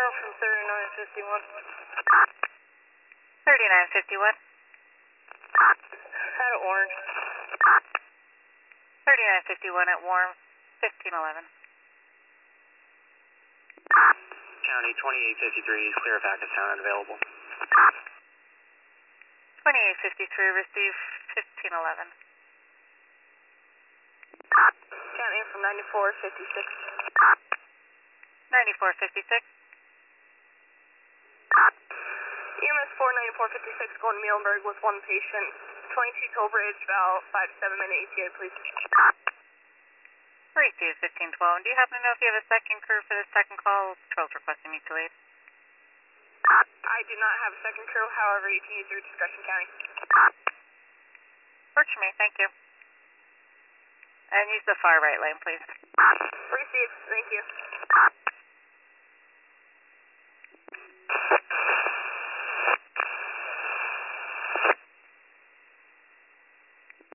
tomorrow from 3951. 3951. Out of Orange. 3951 at Warm, 1511. County 2853, clear of Hackettstown, unavailable. 2853, receive 1511. County from 9456. 9456. EMS 49456 going to Muhlenberg with one patient. 22 Toll Bridge, about 5 to 7 minute ETA, please. Receive 1512. Do you happen to know if you have a second crew for the second call? 12 requesting mutual aid. I do not have a second crew, however, you can use your discretion, County. Works for me, thank you. And use the far right lane, please. Receive, thank you.